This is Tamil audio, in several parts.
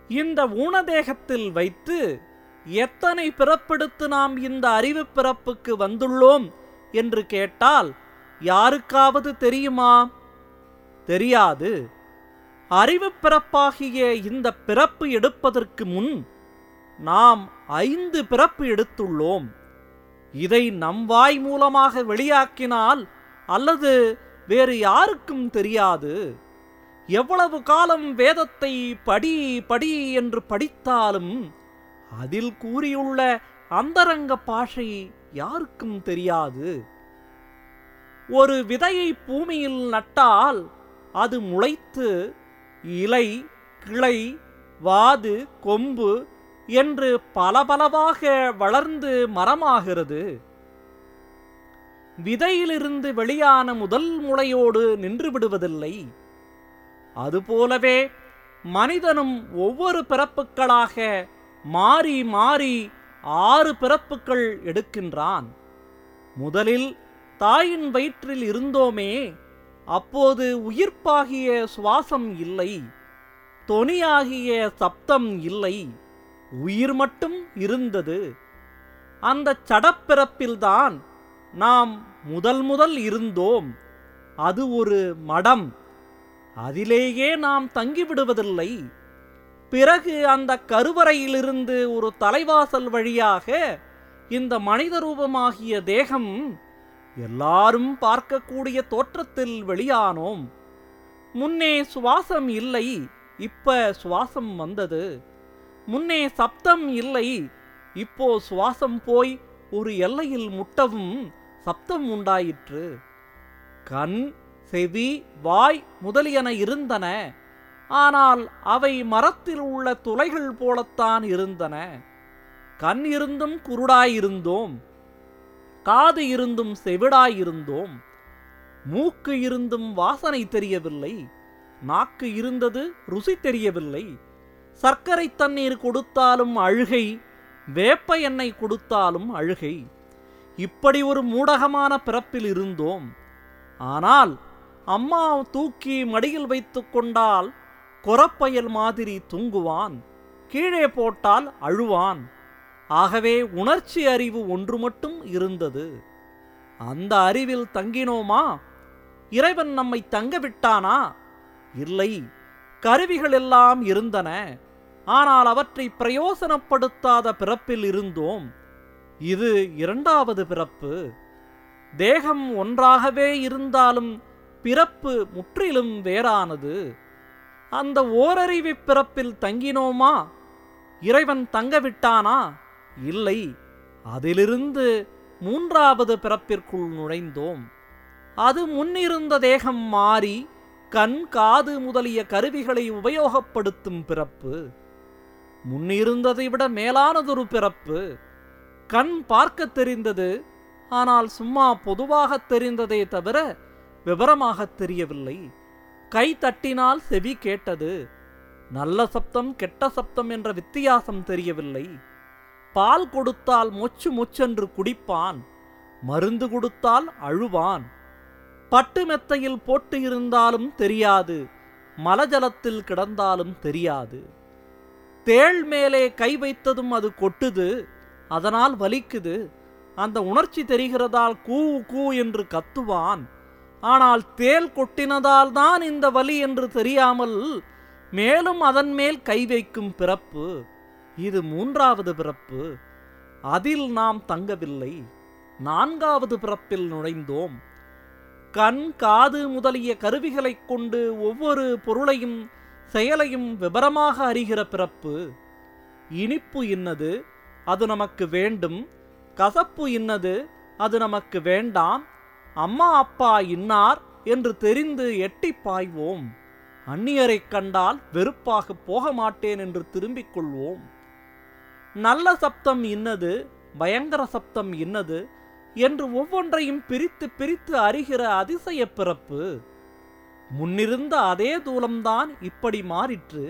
இந்த ஊனதேகத்தில் வைத்து எத்தனை பிறப்பெடுத்து நாம் இந்த அறிவு பிறப்புக்கு வந்துள்ளோம் என்று கேட்டால் யாருக்காவது தெரியுமா? தெரியாது. அறிவு பிறப்பாகிய இந்த பிறப்பு எடுப்பதற்கு முன் நாம் 5 பிறப்பு எடுத்துள்ளோம். இதை நம் வாய் மூலமாக வெளியாக்கினால் அல்லது வேறு யாருக்கும் தெரியாது. எவ்வளவு காலம் வேதத்தை படி படி என்று படித்தாலும் அதில் கூறியுள்ள அந்தரங்க பாஷை யாருக்கும் தெரியாது. ஒரு விதையை பூமியில் நட்டால் அது முளைத்து இலை, கிளை, வாது, கொம்பு என்று பலபலவாக வளர்ந்து மரமாகிறது. விதையிலிருந்து வெளியான முதல் முளையோடு நின்று விடுவதில்லை. அதுபோலவே மனிதனும் ஒவ்வொரு பிறப்புகளாக மாறி மாறி 6 பிறப்புகள் எடுக்கின்றான். முதலில் தாயின் வயிற்றில் இருந்தோமே, அப்போது உயிர்ப்பாகிய சுவாசம் இல்லை, தொனியாகிய சப்தம் இல்லை, உயிர் மட்டும் இருந்தது. அந்த சடப்பிறப்பில்தான் நாம் முதல் இருந்தோம். அது ஒரு மடம். அதிலேயே நாம் தங்கிவிடுவதில்லை. பிறகு அந்த கருவறையிலிருந்து ஒரு தலைவாசல் வழியாக இந்த மனித ரூபமாகிய தேகம் எல்லாரும் பார்க்கக்கூடிய தோற்றத்தில் வெளியானோம். முன்னே சுவாசம் இல்லை, இப்ப சுவாசம் வந்தது. முன்னே சப்தம் இல்லை, இப்போ சுவாசம் போய் ஒரு எல்லையில் முட்டவும் சப்தம் உண்டாயிற்று. கண், செவி, வாய் முதலியன இருந்தன. ஆனால் அவை மரத்தில் உள்ள துளைகள் போலத்தான் இருந்தன. கண் இருந்தும் குருடாயிருந்தோம், காது இருந்தும் செவிடாயிருந்தோம், மூக்கு இருந்தும் வாசனை தெரியவில்லை, நாக்கு இருந்தது ருசி தெரியவில்லை. சர்க்கரை தண்ணீர் கொடுத்தாலும் அழுகை, வேப்ப எண்ணெய் கொடுத்தாலும் அழுகை. இப்படி ஒரு மூடகமான பிறப்பில் இருந்தோம். ஆனால் அம்மா தூக்கி மடியில் வைத்து கொண்டால் கொரப்பயல் மாதிரி தூங்குவான், கீழே போட்டால் அழுவான். ஆகவே உணர்ச்சி அறிவு ஒன்று மட்டும் இருந்தது. அந்த அறிவில் தங்கினோமா? இறைவன் நம்மை தங்க விட்டானா? இல்லை. கருவிகள் எல்லாம் இருந்தன. ஆனால் அவற்றை பிரயோசனப்படுத்தாத பிறப்பில் இருந்தோம். இது 2வது பிறப்பு. தேகம் ஒன்றாகவே இருந்தாலும் பிறப்பு முற்றிலும் வேறானது. அந்த ஓரறிவு பிறப்பில் தங்கினோமா? இறைவன் தங்கவிட்டானா? இல்லை. அதிலிருந்து 3வது பிறப்பிற்குள் நுழைந்தோம். அது முன்னிருந்த தேகம் மாறி கண், காது முதலிய கருவிகளை உபயோகப்படுத்தும் பிறப்பு. முன்னிருந்ததை விட மேலானதொரு பிறப்பு. கண் பார்க்க தெரிந்தது, ஆனால் சும்மா பொதுவாக தெரிந்ததே தவிர விவரமாக தெரியவில்லை. கை தட்டினால் செவி கேட்டது. நல்ல சப்தம் கெட்ட சப்தம் என்ற வித்தியாசம் தெரியவில்லை. பால் கொடுத்தால் மொச்சு மொச்சென்று குடிப்பான், மருந்து கொடுத்தால் அழுவான். பட்டு மெத்தையில் போட்டு இருந்தாலும் தெரியாது, மலஜலத்தில் கிடந்தாலும் தெரியாது. தேள் மேலே கை வைத்ததும் அது கொட்டுது, அதனால் வலிக்குது. அந்த உணர்ச்சி தெரிகிறதால் கூ கூ என்று கத்துவான். ஆனால் தேள் கொட்டினதால் தான் இந்த வலி என்று தெரியாமல் மேலும் அதன் மேல் கை வைக்கும் பிறப்பு. இது 3வது பிறப்பு. அதில் நாம் தங்கவில்லை. 4வது பிறப்பில் நுழைந்தோம். கண், காது முதலிய கருவிகளைக் கொண்டு ஒவ்வொரு பொருளையும் செயலையும் விபரமாக அறிகிற பிறப்பு. இனிப்பு இன்னது, அது நமக்கு வேண்டும். கசப்பு இன்னது, அது நமக்கு வேண்டாம். அம்மா அப்பா இன்னார் என்று தெரிந்து எட்டி பாய்வோம். அந்நியரைக் கண்டால் வெறுப்பாக போக மாட்டேன் என்று திரும்பிக் கொள்வோம். நல்ல சப்தம் இன்னது, பயங்கர சப்தம் இன்னது என்று ஒவ்வொன்றையும் பிரித்து பிரித்து அறிகிற அதிசய பிறப்பு. முன்னிருந்த அதே தூலம்தான் இப்படி மாறிற்று.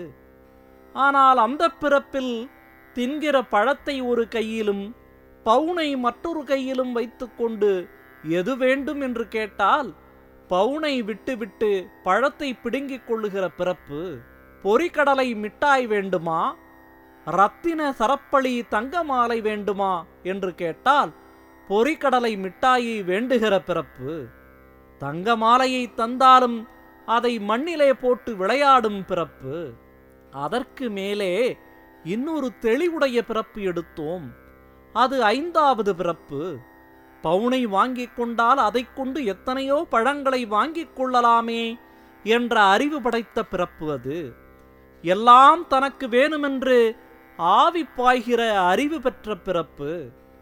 ஆனால் அந்த பிறப்பில் தின்கிற பழத்தை ஒரு கையிலும் பவுனை மற்றொரு கையிலும் வைத்துக்கொண்டு எது வேண்டும் என்று கேட்டால் பவுனை விட்டுவிட்டு பழத்தை பிடுங்கிக் கொள்ளுகிற பிறப்பு. பொரிகடலை மிட்டாய் வேண்டுமா, ரத்தின சரப்பளி தங்க மாலை வேண்டுமா என்று கேட்டால் பொரிகடலை மிட்டாயை வேண்டுகிற பிறப்பு. தங்க மாலையை தந்தாலும் அதை மண்ணிலே போட்டு விளையாடும் பிறப்பு. அதற்கு மேலே இன்னொரு தெளிவுடைய பிறப்பு எடுத்தோம். அது 5வது பிறப்பு. பவுனை வாங்கிக் கொண்டால் அதை கொண்டு எத்தனையோ பழங்களை வாங்கிக் கொள்ளலாமே என்ற அறிவு படைத்த பிறப்பு அது. எல்லாம் தனக்கு வேணுமென்று ஆவி பாய்கிற அறிவு பெற்ற பிறப்பு.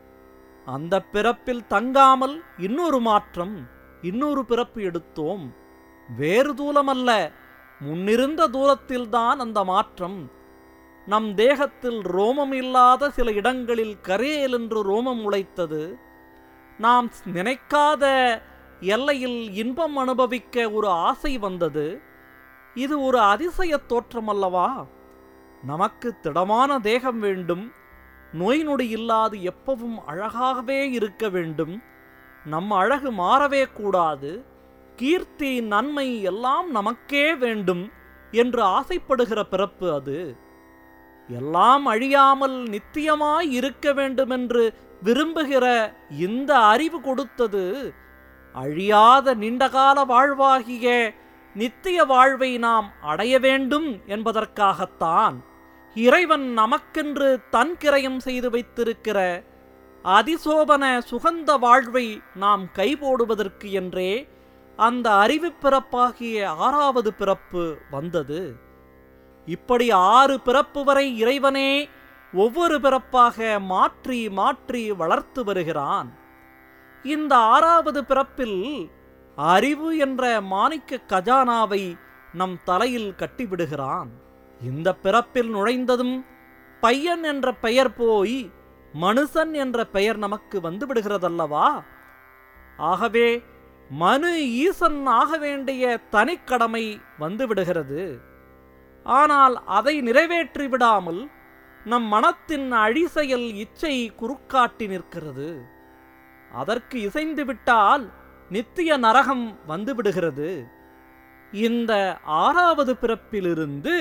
அந்த பிறப்பில் தங்காமல் இன்னொரு மாற்றம், இன்னொரு பிறப்பு எடுத்தோம். வேறு தூலமல்ல, முன்னிருந்த தூலத்தில்தான் அந்த மாற்றம். நம் தேகத்தில் ரோமம் இல்லாத சில இடங்களில் கரேல் என்று ரோமம் உழைத்தது. நாம் நினைக்காத எல்லையில் இன்பம் அனுபவிக்க ஒரு ஆசை வந்தது. இது ஒரு அதிசய தோற்றமல்லவா? நமக்கு திடமான தேகம் வேண்டும், நோய் நொடி இல்லாது எப்பவும் அழகாகவே இருக்க வேண்டும், நம் அழகு மாறவே கூடாது, கீர்த்தி நன்மை எல்லாம் நமக்கே வேண்டும் என்று ஆசைப்படுகிற பிறப்பு அது. எல்லாம் அழியாமல் நித்தியமாய் இருக்க வேண்டுமென்று விரும்புகிற இந்த அறிவு கொடுத்தது அழியாத நீண்டகால வாழ்வாகிய நித்திய வாழ்வை நாம் அடைய வேண்டும் என்பதற்காகத்தான். இறைவன் நமக்கென்று தன் கிரயம் செய்து வைத்திருக்கிற அதிசோபன சுகந்த வாழ்வை நாம் கைபோடுவதற்கு என்றே அந்த அறிவு பிறப்பாகிய 6வது பிறப்பு வந்தது. இப்படி 6 பிறப்பு வரை இறைவனே ஒவ்வொரு பிறப்பாக மாற்றி மாற்றி வளர்த்து வருகிறான். இந்த 6வது பிறப்பில் அறிவு என்ற மாணிக்க கஜானாவை நம் தலையில் கட்டிவிடுகிறான். இந்த பிறப்பில் நுழைந்ததும் பையன் என்ற பெயர் போய் மனுஷன் என்ற பெயர் நமக்கு வந்துவிடுகிறதல்லவா? ஆகவே மனு ஈசன் ஆக வேண்டிய தனிக்கடமை வந்துவிடுகிறது. ஆனால் அதை நிறைவேற்றி விடாமல் நம் மனத்தின் அழிசெயல் இச்சை குறுக்காட்டி நிற்கிறது. அதற்கு இசைந்து விட்டால் நித்திய நரகம் வந்துவிடுகிறது. இந்த 6வது பிறப்பிலிருந்து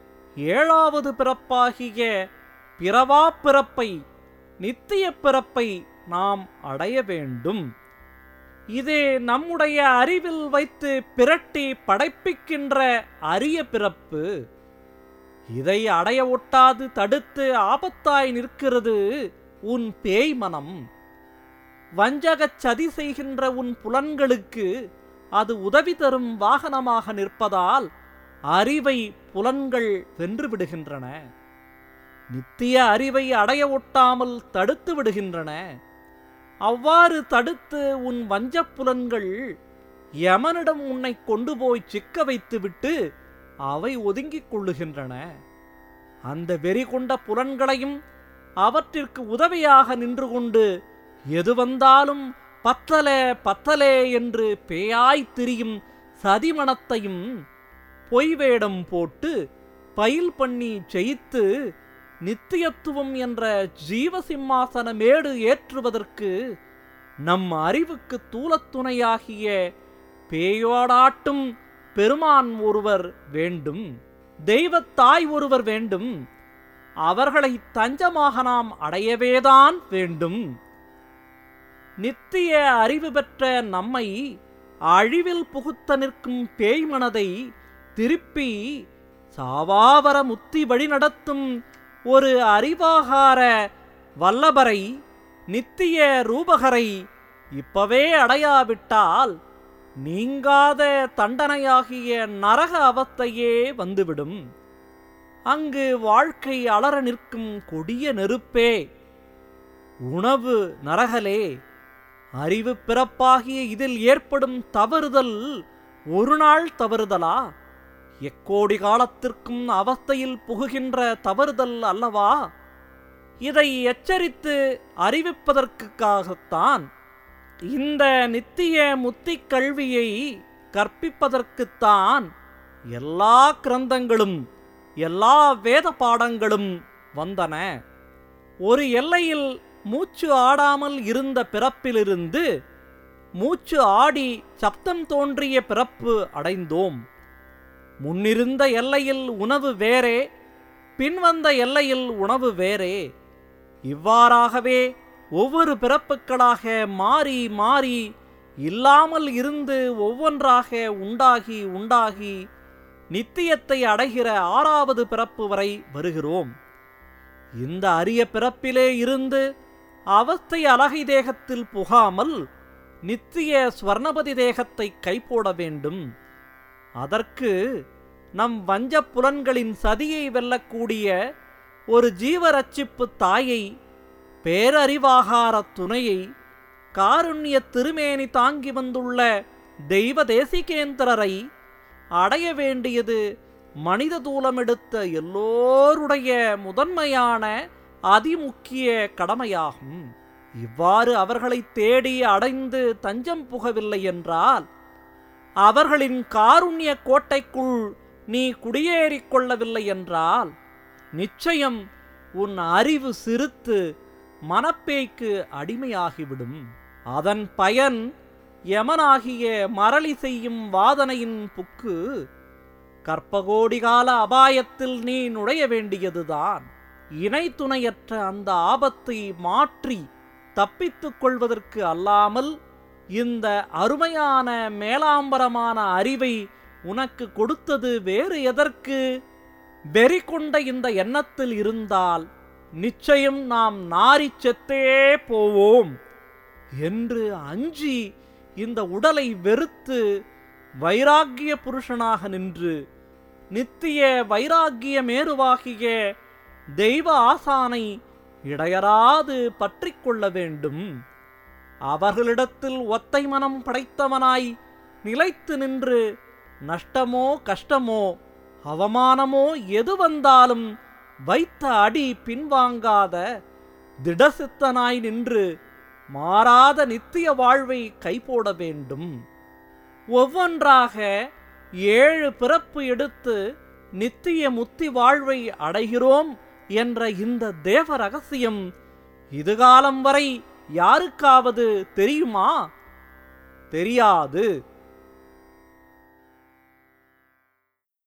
7வது பிறப்பாகிய பிறவா பிறப்பை, நித்திய பிறப்பை நாம் அடைய வேண்டும். இதே நம்முடைய அறிவில் வைத்து பிரட்டி படைப்பிக்கின்ற அரிய பிறப்பு. இதை அடைய ஒட்டாது தடுத்து ஆபத்தாய் நிற்கிறது உன் பேய் மனம். வஞ்சகச் சதி செய்கின்ற உன் புலன்களுக்கு அது உதவி தரும் வாகனமாக நிற்பதால் அறிவை புலன்கள் வென்று விடுகின்றன. நித்திய அறிவை அடைய ஒட்டாமல் தடுத்து விடுகின்றன. அவ்வாறு தடுத்து உன் வஞ்சப் புலன்கள் யமனிடம் உன்னை கொண்டு போய் சிக்க வைத்துவிட்டு அவை ஒதுங்கிக் கொள்ளுகின்றன. அந்த வெறி கொண்ட புலன்களையும் அவற்றிற்கு உதவியாக நின்று கொண்டு எது வந்தாலும் பத்தலே பத்தலே என்று பேயாய் திரியும் சதிமணத்தையும் பொய் வேடம் போட்டு பயில் பண்ணி ஜெயித்து நித்தியத்துவம் என்ற ஜீவசிம்மாசன மேடு ஏற்றுவதற்கு நம் அறிவுக்கு தூலத்துணையாகிய பேயோடாட்டும் பெருமான் ஒருவர் வேண்டும், தெய்வத்தாய் ஒருவர் வேண்டும். அவர்களை தஞ்சமாக நாம் அடையவேதான் வேண்டும். நித்திய அறிவு பெற்ற நம்மை அழிவில் புகுத்த நிற்கும் பேய் மனதை திருப்பி சாவாவர முத்தி வழி நடத்தும் ஒரு அறிவாகார வல்லபரை, நித்திய ரூபகரை இப்பவே அடையாவிட்டால் நீங்காத தண்டனையாகிய நரக அவஸ்தையே வந்துவிடும். அங்கு வாழ்க்கை அலற நிற்கும் கொடிய நெருப்பே, உணவு நரகலே. அறிவு பிறப்பாகிய இதில் ஏற்படும் தவறுதல் ஒரு நாள் தவறுதலா? எக்கோடி காலத்திற்கும் அவஸ்தையில் புகுகின்ற தவறுதல் அல்லவா? இதை எச்சரித்து அறிவிப்பதற்காகத்தான், இந்த நித்திய முத்தி கல்வியை கற்பிப்பதற்குத்தான் எல்லா கிரந்தங்களும் எல்லா வேத பாடங்களும் வந்தன. ஒரு எல்லையில் மூச்சு ஆடாமல் இருந்த பிறப்பிலிருந்து மூச்சு ஆடி சப்தம் தோன்றிய பிறப்பு அடைந்தோம். முன்னிருந்த எல்லையில் உணவு வேறே, பின்வந்த எல்லையில் உணவு வேறே. இவ்வாறாகவே ஒவ்வொரு பிறப்புக்களாக மாறி மாறி இல்லாமல் இருந்து ஒவ்வொன்றாக உண்டாகி உண்டாகி நித்தியத்தை அடைகிற 6வது பிறப்பு வரை வருகிறோம். இந்த அரிய பிறப்பிலே இருந்து அவஸ்தை அலகை தேகத்தில் புகாமல் நித்திய ஸ்வர்ணபதி தேகத்தை கைப்போட வேண்டும். அதற்கு நம் வஞ்சப் புலன்களின் சதியை வெல்லக்கூடிய ஒரு ஜீவரட்சிப்பு தாயை, பேரறிவாகார துணையை, காருண்ய திருமேனி தாங்கி வந்துள்ள தெய்வ தேசிகேந்திரரை அடைய வேண்டியது மனித தூலமெடுத்த எல்லோருடைய முதன்மையான அதிமுக்கிய கடமையாகும். இவ்வாறு அவர்களை தேடி அடைந்து தஞ்சம் புகவில்லை என்றால், அவர்களின் காருண்ய கோட்டைக்குள் நீ குடியேறிக் கொள்ளவில்லை என்றால், நிச்சயம் உன் அறிவு சிறுத்து மனப்பேய்க்கு அடிமையாகிவிடும். அதன் பயன் யமனாகிய மரளி செய்யும் வாதனையின் புக்கு கற்பகோடிகால அபாயத்தில் நீ நுழைய வேண்டியதுதான். இணை துணையற்ற அந்த ஆபத்தை மாற்றி தப்பித்துக் கொள்வதற்கு அல்லாமல் இந்த அருமையான மேலாம்பரமான அறிவை உனக்கு கொடுத்தது வேறு எதற்கு? வெறி கொண்ட இந்த எண்ணத்தில் இருந்தால் நிச்சயம் நாம் நாறிச் செத்தே போவோம் என்று அஞ்சி இந்த உடலை வெறுத்து வைராக்கிய புருஷனாக நின்று நித்திய வைராக்கிய மேருவாகிய தெய்வ ஆசானை இடையராது பற்றி கொள்ள வேண்டும். அவர்களிடத்தில் ஒத்தை மனம் படைத்தவனாய் நிலைத்து நின்று நஷ்டமோ கஷ்டமோ அவமானமோ எது வந்தாலும் வைத்த அடி பின்வாங்காத திடசித்தனாய் நின்று மாறாத நித்திய வாழ்வை கைப்போட வேண்டும். ஒவ்வொன்றாக 7 பிறப்பு எடுத்து நித்திய முத்தி வாழ்வை அடைகிறோம் என்ற இந்த தேவ ரகசியம் இதுகாலம் வரை யாருக்காவது தெரியுமா? தெரியாது.